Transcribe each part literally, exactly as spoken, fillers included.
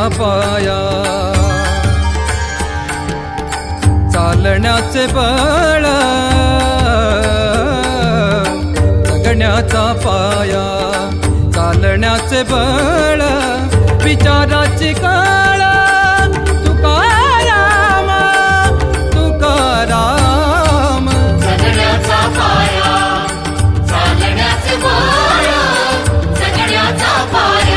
पाया, चालण्याचे बळ जगण्याचा पाया, चालण्याचे बळ विचाराची कळ तुकाराम तुकाराम. जगण्याचा पाया, चालण्याचे बळ जगण्याचा पाया.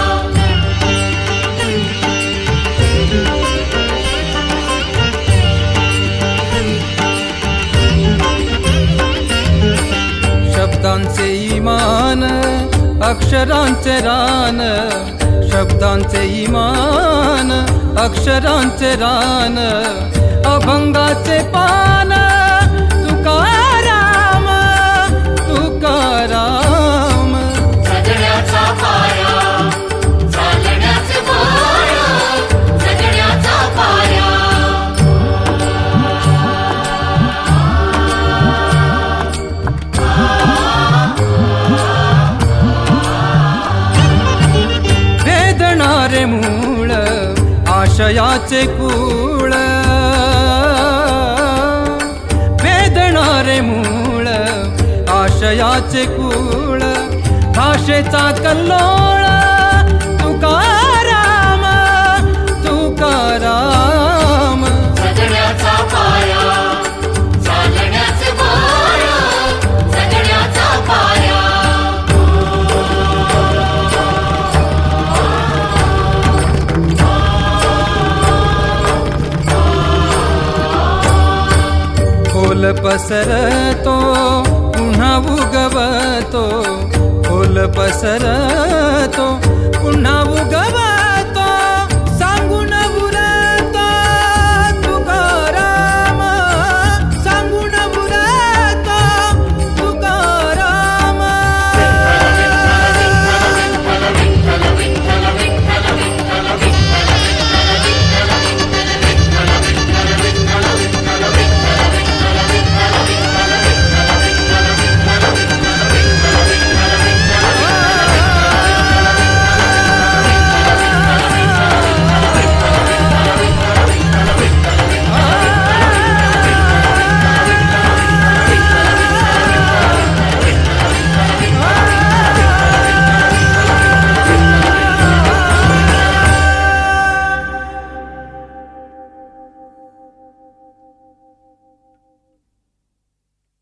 शब्दांचे इमान अक्षरांचे रान, शब्दांचे इमान अक्षरांचे रान, अभंगाचे पान तुकाराम तुकाराम. जगण्याचा पाया, चालण्याचे बळ जगण्याचा पाया. वेदणारे मूळ आशयाचे कूळ, वेदणारे मूळ आशयाचे कूळ, भाषेचा कल्लोळ तुकाराम तुकाराम. जगण्याचा पाया, चालण्याचे बळ जगण्याचा पाया. खोल पसरतो पुन्हा उगवतो, खोल पसरतो